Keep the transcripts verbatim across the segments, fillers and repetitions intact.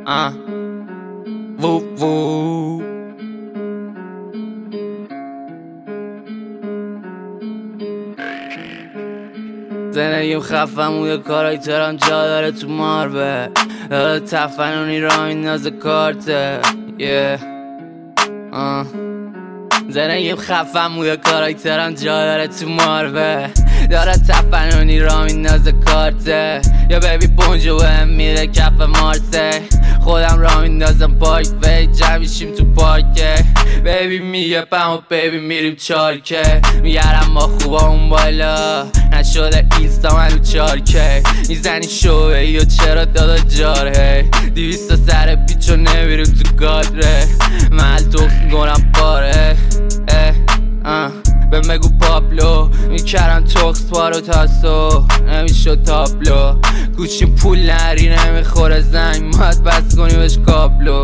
آه وو وو زندگیم خفم و یه کارای ترم جا داره تو ماربه داره تفنونی را میندازه کارته yeah. آه زندگیم خفم و یه کارای ترم جا داره تو ماربه داره تفنونی را میندازه کارته یا بیبی بونجو هم میره کف مارسه خودم را میندازم پارک وی جمع میشیم تو پارکه بیبی میگه پم و بیبی میریم چارکه میگرم ما خوبا اون بالا نشده اینستا منو چارکه میزنی شوه یا چرا دادا جاره دیویستا سر پیچو نمیریم تو گادره محل توف میگونم پاره اه اه به مگو پابلو میکرم توکس پارو تاسو نمیشد تابلو گوشیم پول نری نمیخوره زنگ مات بس کنی بهش کابلو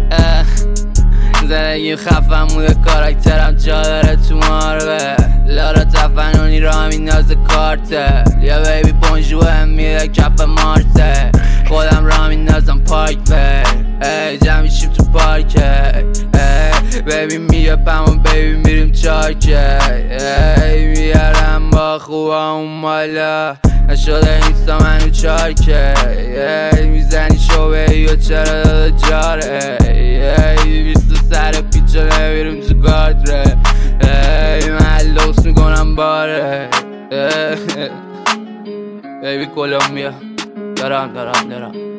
زندگیم خفم موده کاراکترم جا داره تو ماربه لارا تفنونی را میندازه کارته یا بیبی بونجو هم میره کف مارسه خودم را میندازم پارک به جمع میشیم تو پارکه بیبی میگه پم و بیبی میریم چارکه میگرم با خوبا اون مالا نشده اینستا منو چارکه میزنی شوه یا چرا داده جاره بیستو سر پیچه نمیریم تو گادره من لوس میکنم باره بیبی کولومبیا دارم دارم دارم